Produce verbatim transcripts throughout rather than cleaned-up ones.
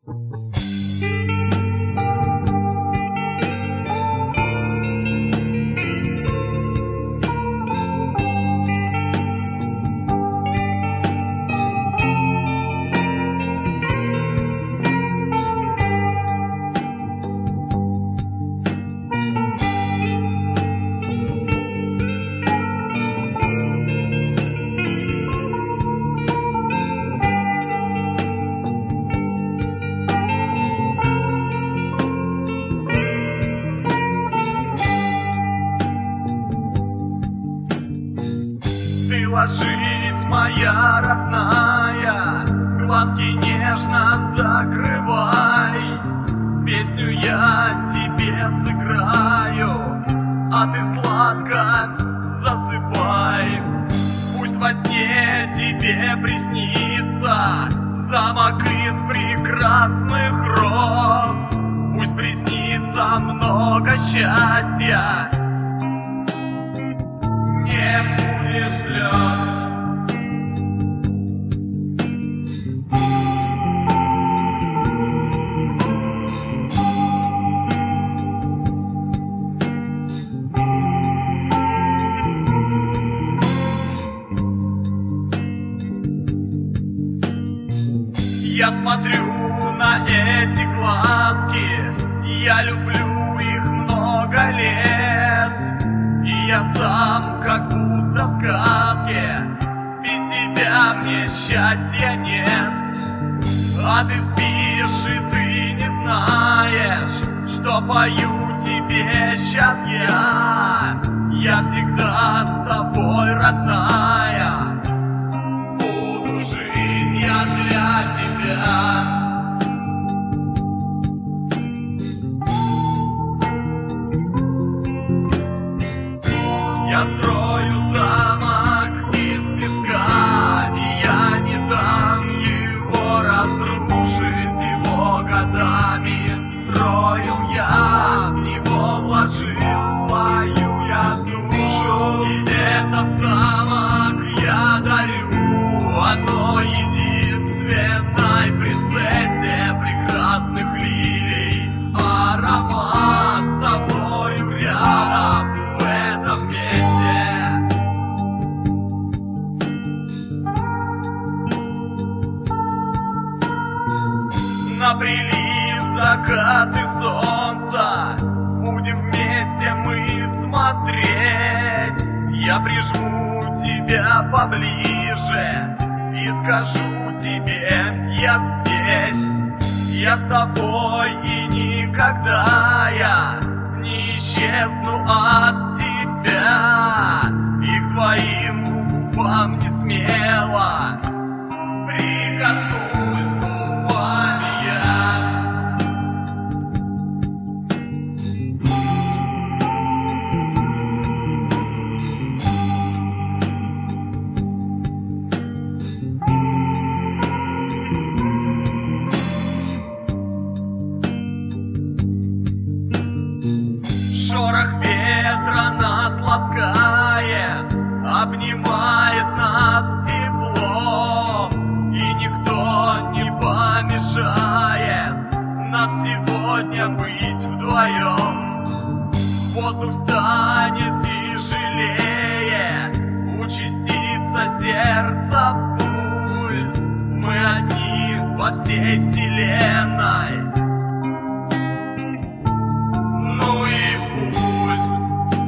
Ты ложись, моя родная, глазки нежно закрывай. Песню я тебе сыграю, а ты сладко засыпай. Пусть во сне тебе приснится замок из прекрасных роз. Пусть приснится много счастья, не будет слез. Я смотрю на эти глазки, я люблю их много лет. И я сам как будто в сказке, без тебя мне счастья нет. А ты спишь и ты не знаешь, что пою тебе сейчас я. Я всегда с тобой, родная, буду жить я для тебя. Я строю замок из песка, и я не дам его разрушить. Его годами строил я, в него вложил свою я душу. И этот замок я дарю одной единственной принцессе прекрасных лилий. Аромат с тобою рядом в этом месте. На прилив, закаты солнца будем вместе мы смотреть. Я прижму тебя поближе и скажу тебе: я здесь. Я с тобой и никогда я не исчезну от тебя. И к твоим губам не смело прикоснусь губами я. Шорох ветра нас ласкает, обнимает нас тепло, и никто не помешает нам сегодня быть вдвоем. Воздух станет тяжелее, участится сердце пульс. Мы одни во всей вселенной. Ну и пусть.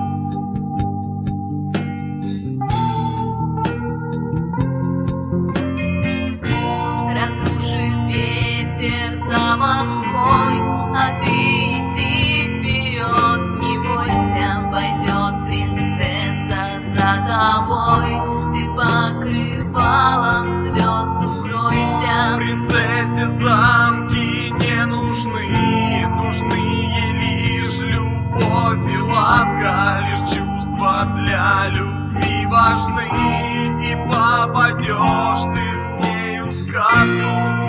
Разрушит ветер замок свой, а ты иди вперед, не бойся, пойдет принцесса за тобой. Ты покрывалом звезд укройся. Принцессе замки не нужны, нужны ей лишь любовь и ласка. Лишь чувства для любви важны, и попадешь ты с нею в сказку.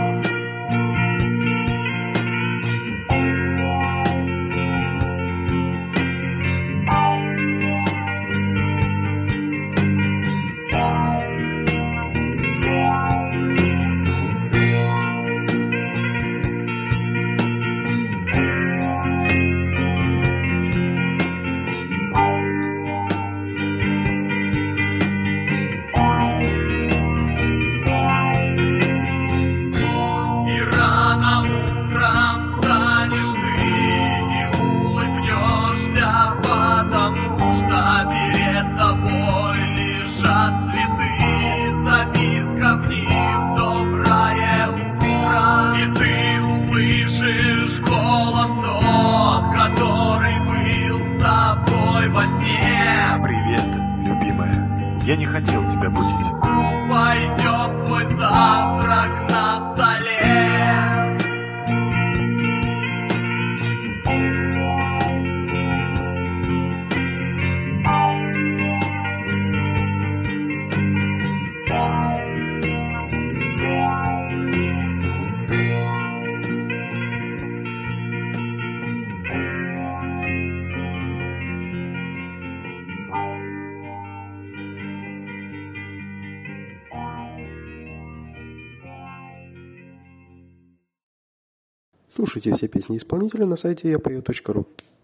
Я не хотел тебя будить. Пойдем, твой завтрак на столе. Слушайте все песни исполнителя на сайте я пою точка ру.